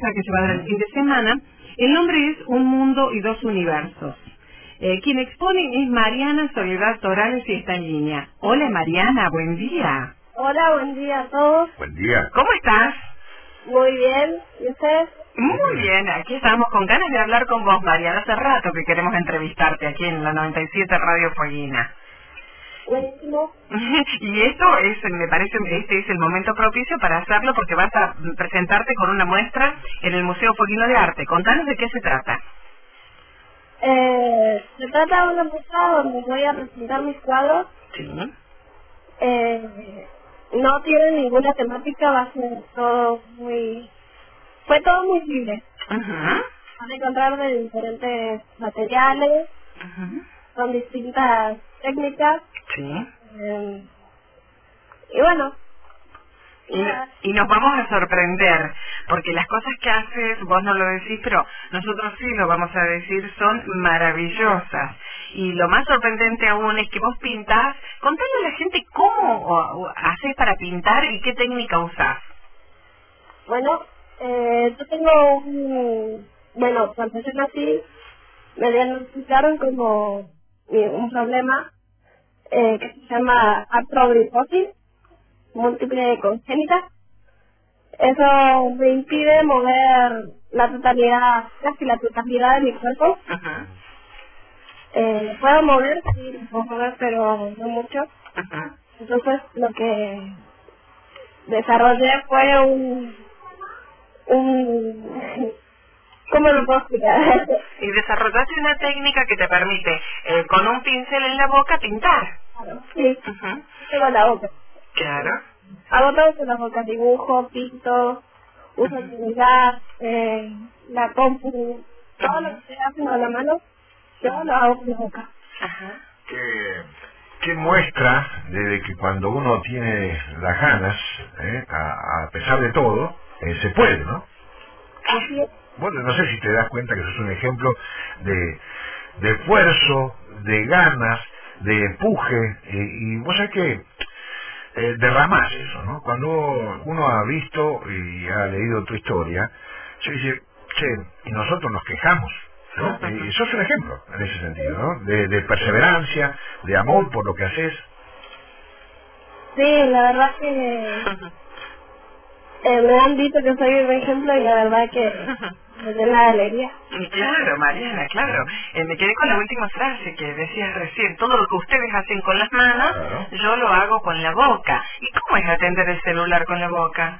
extra que se va a dar el fin de semana. El nombre es Un Mundo y Dos Universos. Quien expone es Mariana Soledad Torales y está en línea. Hola Mariana, buen día. Hola, buen día a todos. Buen día. ¿Cómo estás? Muy bien. ¿Y ustedes? Muy bien, aquí estamos con ganas de hablar con vos, Mariana. Hace rato que queremos entrevistarte aquí en la 97 Radio Fueguina. Buenísimo. Y esto es, me parece, este es el momento propicio para hacerlo porque vas a presentarte con una muestra en el Museo Fueguino de Arte. Contanos de qué se trata. Se trata de una muestra donde voy a presentar mis cuadros. Sí. No tiene ninguna temática, va a ser todo muy... Fue todo muy libre. Ajá. Van a encontrar de diferentes materiales, con distintas técnicas. Sí. Y bueno. Y nos vamos a sorprender, porque las cosas que haces, vos no lo decís, pero nosotros sí lo vamos a decir, son maravillosas. Y lo más sorprendente aún es que vos pintás. Contale a la gente cómo haces para pintar y qué técnica usás. Bueno, yo tengo un... Bueno, cuando yo nací, me diagnosticaron como un problema que se llama artrogriposis múltiple congénita. Eso me impide mover la totalidad, casi la totalidad de mi cuerpo. Ajá. Puedo mover, sí, puedo mover, pero no mucho. Ajá. Entonces lo que desarrollé fue un ¿cómo lo puedo explicar? Y desarrollaste una técnica que te permite, con un pincel en la boca, pintar. Claro, sí, Ajá. tengo la boca. Claro. Hago todo con la boca, dibujo, pinto, uso el celular, la compu, todo lo que se hace con la mano, yo lo hago con la boca. Ajá. ¿Qué muestra de que cuando uno tiene las ganas, a pesar de todo, se puede, ¿no? Así es. Bueno, no sé si te das cuenta que sos un ejemplo de esfuerzo, de ganas, de empuje, y vos sabés que derramás eso, ¿no? Cuando uno ha visto y ha leído tu historia, se dice, che, y nosotros nos quejamos, ¿no? Y sos un ejemplo en ese sentido, ¿no? De perseverancia, de amor por lo que haces. Sí, la verdad que me han dicho que soy un ejemplo y la verdad que me llena de alegría. Claro, Mariana, claro. Me quedé con la última frase que decías recién. Todo lo que ustedes hacen con las manos, Claro. yo lo hago con la boca. ¿Y cómo es atender el celular con la boca?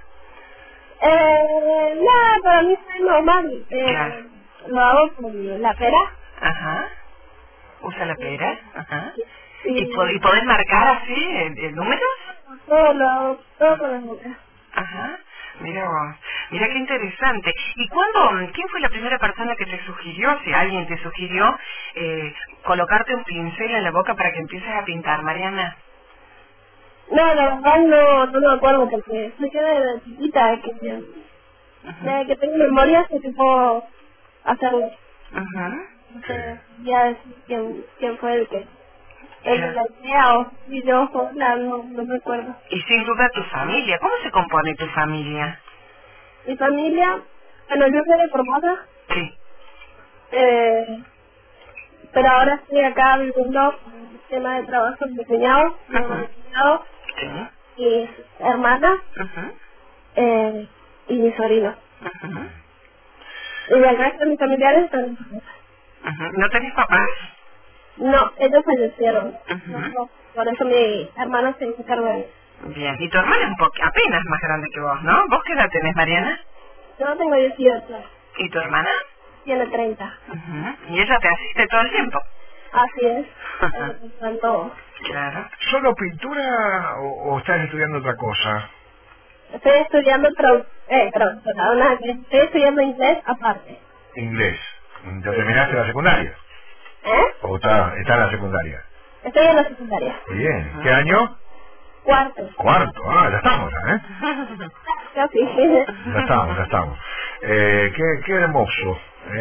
Nada, para mí es normal. Claro. Lo hago con la pera. Ajá. ¿Usa la pera? Ajá. Y ¿Y podés marcar así el números? todo lo hago, todo con la boca. Ajá. Mira vos, mira qué interesante. ¿Y quién fue la primera persona que te sugirió, si alguien te sugirió, colocarte un pincel en la boca para que empieces a pintar, Mariana? No, la verdad no me acuerdo porque soy que desde chiquita, desde que tengo memoria sé que puedo hacerlo. Ajá. No sé, ya decir quién fue el de la idea o si yo sola, no me acuerdo. Y sin duda tu familia. ¿Cómo se compone tu familia? Mi familia, bueno, yo soy de Formosa, Sí. pero ahora estoy acá viviendo un tema de trabajo con mi cuñado, Sí. mi hermana Ajá. y mi sobrino. Ajá. Y el resto de mis familiares están en Formosa. Ajá. ¿No tenés papás? No, ellos fallecieron. Ajá. No, por eso mi hermano se hizo cargo de él. Bien. Y tu hermana es apenas más grande que vos, ¿no? ¿Vos qué edad tenés, Mariana? Yo tengo 18, ¿Y tu hermana? tiene 30. Ajá. ¿Y ella te asiste todo el tiempo? Así es, tanto. Claro. ¿Solo pintura o estás estudiando otra cosa? Estoy estudiando estoy estudiando inglés aparte. Inglés. ¿Ya terminaste la secundaria? ¿O está en la secundaria? Estoy en la secundaria. Bien. ¿Qué año? Cuarto. Cuarto. Ah, ya estamos, Casi. Ya estamos. Qué hermoso.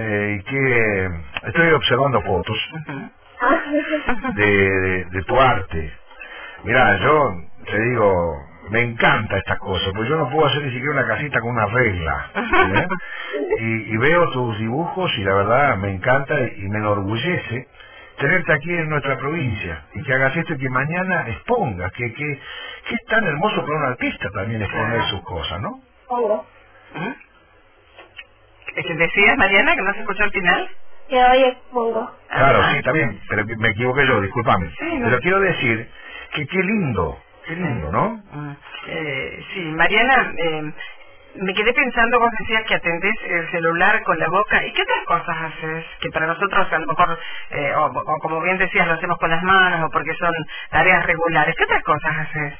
Estoy observando fotos de tu arte. Mirá, yo te digo, me encanta estas cosas, pues yo no puedo hacer ni siquiera una casita con una regla. ¿Eh? Y veo tus dibujos y la verdad me encanta y me enorgullece tenerte aquí en nuestra provincia y que hagas esto y que mañana expongas, que es tan hermoso para un artista también exponer sus cosas, ¿no? ¿Decías, Mariana, que no se escuchó al final? Que hoy expongo. Claro, sí, también, pero me equivoqué yo, discúlpame. Sí, no. Pero quiero decir que qué lindo, ¿no? Sí, Mariana, me quedé pensando, vos decías que atendés el celular con la boca. ¿Y qué otras cosas haces? Que para nosotros a lo mejor, o como bien decías, lo hacemos con las manos o porque son tareas regulares. ¿Qué otras cosas haces?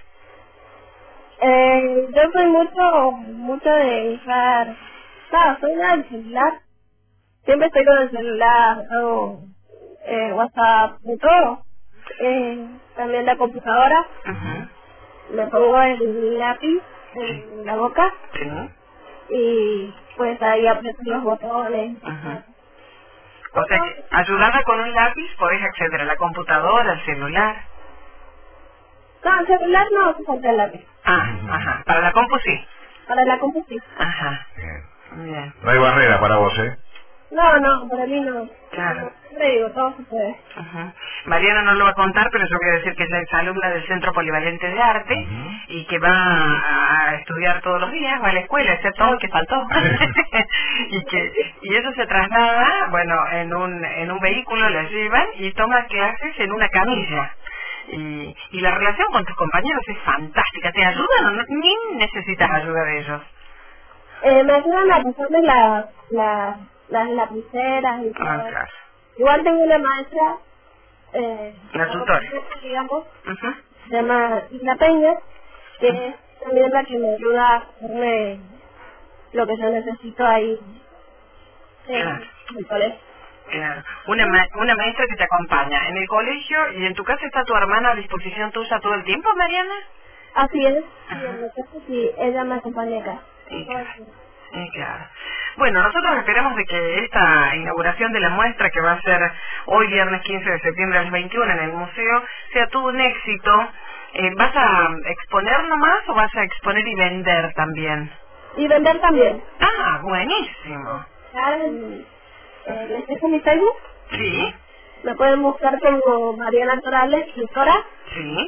Yo soy mucho de usar... Claro, soy una del celular. Siempre estoy con el celular, hago WhatsApp, de todo. También la computadora. Me pongo el lápiz en la boca. Y pues ahí aprieto los botones. O sea, ayudada con un lápiz podés acceder a la computadora, al celular. No, el celular no hace falta el lápiz. Ajá. Para la compu sí. Para la compu sí. Ajá. Bien. No hay barrera para vos, ¿eh? No, para mí no. Claro. Siempre digo, todo se puede. Mariana no lo va a contar, pero yo voy a decir que es la exalumna del Centro Polivalente de Arte y que va a estudiar todos los días, va a la escuela, excepto hoy que faltó. y eso se traslada, bueno, en un vehículo la llevan y toma clases en una camilla. Y la relación con tus compañeros es fantástica. ¿Te ayudan o no? Ni necesitas ayuda de ellos. Me ayudan a pasarme las lapiceras y todo. Claro. Igual tengo una maestra, la tutora, digamos, se llama Isla Peña, que es también la que me ayuda a hacerme lo que yo necesito ahí en el colegio. Claro. Una maestra que te acompaña en el colegio. ¿Y en tu casa está tu hermana a disposición tuya todo el tiempo, Mariana? Así es, y en mi casa sí, ella me acompaña acá. Claro. Bueno, nosotros esperamos de que esta inauguración de la muestra, que va a ser hoy viernes 15 de septiembre a las 21 en el museo, sea todo un éxito. ¿Vas a exponer nomás o vas a exponer y vender también? Y vender también. Ah, buenísimo. ¿Les dejo mi Facebook? Sí. Me pueden buscar como Mariana Torales, escritora. Sí.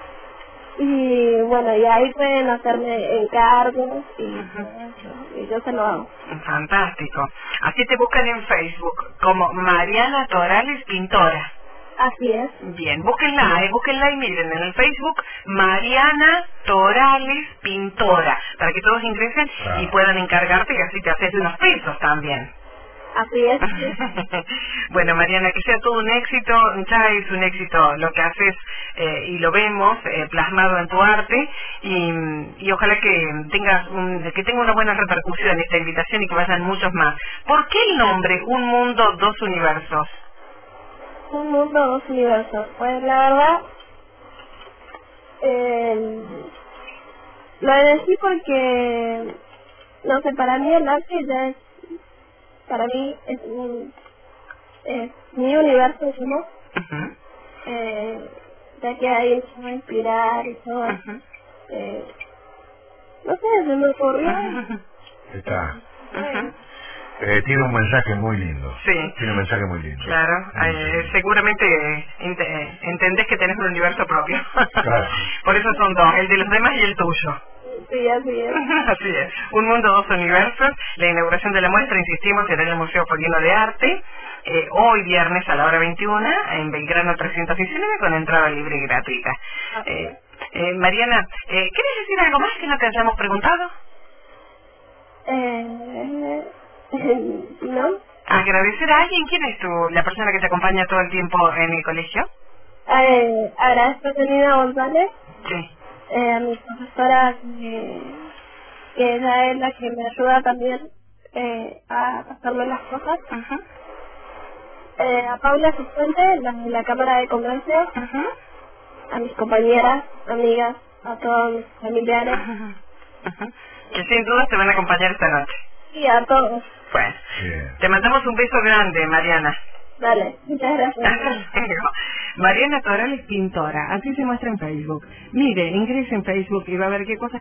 Y bueno, y ahí pueden hacerme encargos y yo se lo hago. Fantástico. Así te buscan en Facebook como Mariana Torales Pintora. Así es. Bien, búsquenla y miren en el Facebook Mariana Torales Pintora, para que todos ingresen y puedan encargarte y así te haces unos pesos también. Así es. Bueno, Mariana, que sea todo un éxito. Ya es un éxito lo que haces y lo vemos plasmado en tu arte y ojalá que tenga una buena repercusión esta invitación y que vayan muchos más. ¿Por qué el nombre Un Mundo, Dos Universos? Un Mundo, Dos Universos. Pues la verdad, lo decí porque, no sé, para mí el arte ya es, para mí es mi universo, ¿no? Ya que ahí se va a inspirar y todo. No sé, se me ocurrió. Está. Tiene un mensaje muy lindo. Sí. Tiene un mensaje muy lindo. Claro. Seguramente entendés que tenés un universo propio. Claro. Por eso son dos, el de los demás y el tuyo. Sí, así es. Así es. Un Mundo, Dos Universos. La inauguración de la muestra, insistimos, será en el Museo Polino de Arte. Hoy viernes a la hora 21 en Belgrano 319 con entrada libre y gratuita. Mariana, ¿quieres decir algo más que no te hayamos preguntado? ¿No? ¿Agradecer a alguien? ¿Quién es la persona que te acompaña todo el tiempo en el colegio? Agradezco a Janina González. Sí. A mi profesora, que ella es la que me ayuda también a pasarme las cosas. A Paula Cifuentes, la Cámara de Comercio. A mis compañeras, amigas, a todos mis familiares. Que sin duda te van a acompañar esta noche. Sí, a todos. Bueno, te mandamos un beso grande, Mariana. Dale, muchas gracias. Mariana Toral es pintora, así se muestra en Facebook. Mire, ingrese en Facebook y va a ver qué cosas